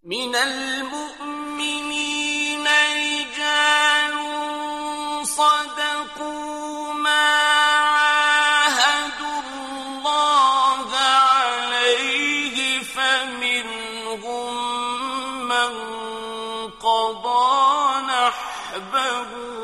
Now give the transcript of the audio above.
من المؤمنين رجال صدقوا ما عاهدوا الله عليه فمنهم من قضى نحبه